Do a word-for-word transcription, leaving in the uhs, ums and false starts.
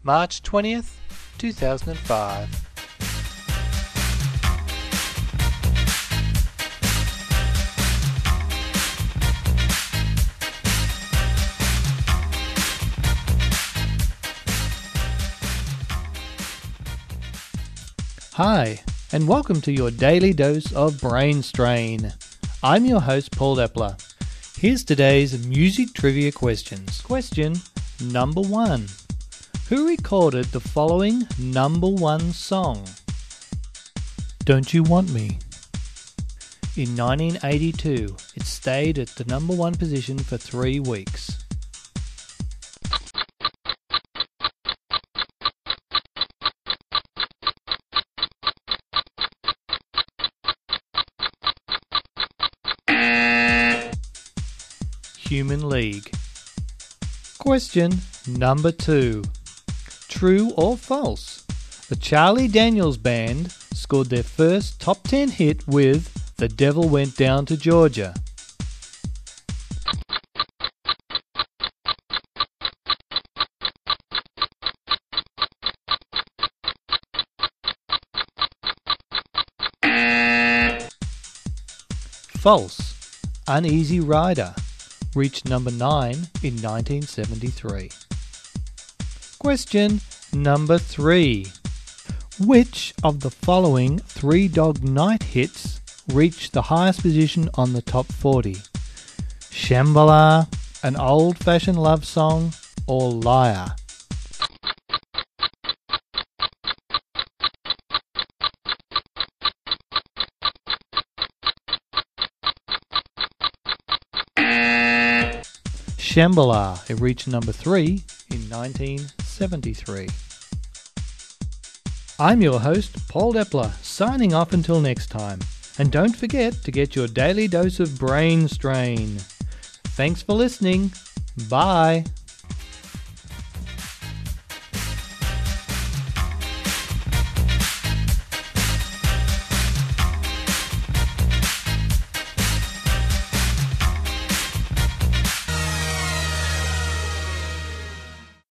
March twentieth, two thousand five. Hi, and welcome to your daily dose of brain strain. I'm your host, Paul Epler. Here's today's music trivia questions. Question number one. Who recorded the following number one song? Don't You Want Me? In nineteen eighty-two, it stayed at the number one position for three weeks. Human League. Question number two. True or false? The Charlie Daniels Band scored their first top ten hit with The Devil Went Down to Georgia. False. Uneasy Rider reached number nine in nineteen seventy-three. Question number three. Which of the following Three Dog Night hits reached the highest position on the top forty? Shambhala, An Old-Fashioned Love Song, or Liar? Shambhala, it reached number three in nineteen seventy-three. I'm your host, Paul Epler, signing off until next time. And don't forget to get your daily dose of brain strain. Thanks for listening. Bye.